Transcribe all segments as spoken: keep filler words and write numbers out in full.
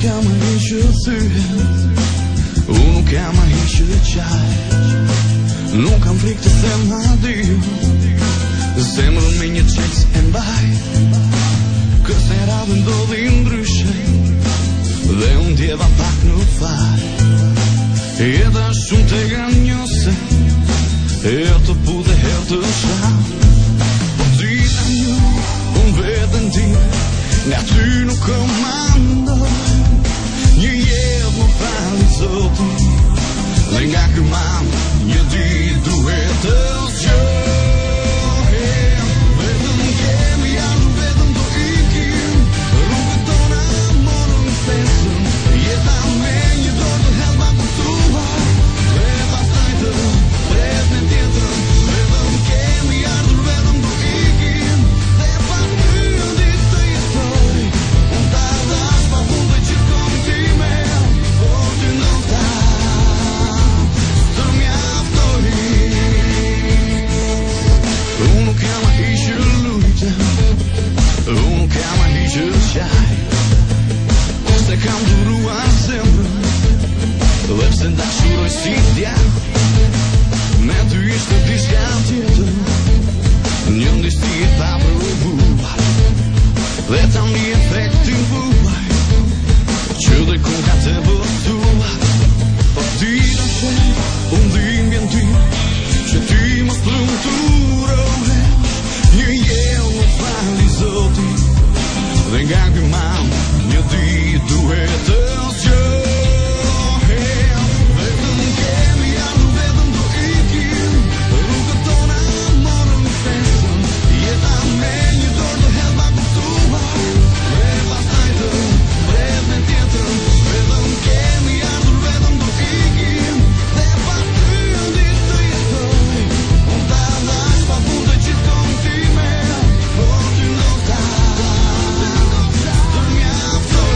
quer mais encher uno quer mais encher chai non conflikt të them adio zemrën me një qeks e mbaj këse radhë ndodhi ndryshe dhe unë djeva pak në faj jeta shumë të ganjose herë të pu dhe herë të shau po dita një unë vetën ti nga ty nuk komandoj një jetë më fali zotin dhe nga kërman një ditë duhet të zgjohem vetëm kemi ardhur vetëm do ikim rrugët tona morën fesën jeta me një dorë të hedh pa kuptuar dhe pastaj të pret me tjetër vetëm kemi ardhur vetëm do ikim dhe pa ty ditë të jetoj unë ta dash pa fund dhe gjithkon time por ty nuk ta uno che ama ishe luite uno che ama ishe qaj se kam duruar zemrën dhe pse dashuroj si djal me ty ishte diçka tjetër një ndishti e pa provuar dhe tani efektin vuaj që dhe kun ka të vërtuar po ti do shem unë dhimbjen ty që ty mos lumturohe një jellë më fali zoti dhe nga ky mam një ditë duhet të zgjohem vetëm kemi ardhur vetëm do ikim rrugët tona morën fesën jeta me një dorë të hedh pa kuptuar dhe pastaj të pret me tjetër vetëm kemi ardhur vetëm do ikim dhe pa ty ditë të jetoj unë ta dash pa fund të gjithkon time por ty nuk ta të mjaftoj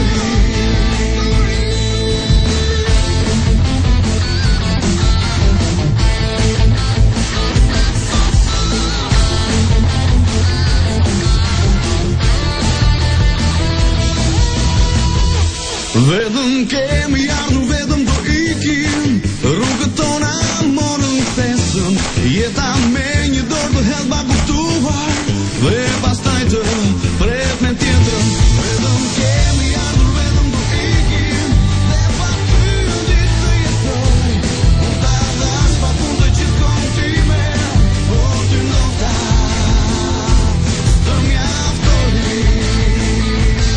vetëm kemi ardhur vetëm do ikim rrugët tona morën fesën jeta me një dorë të hedh pa kuptuar dhe pastaj të pret me tjetër vetëm kemi ardhur vetëm do ikim dhe pa ty ditë të jetoj unë ta dash pa fund të gjithkon time por ty nuk ta të mjaftoj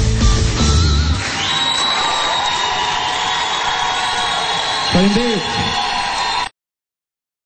Faleminderit.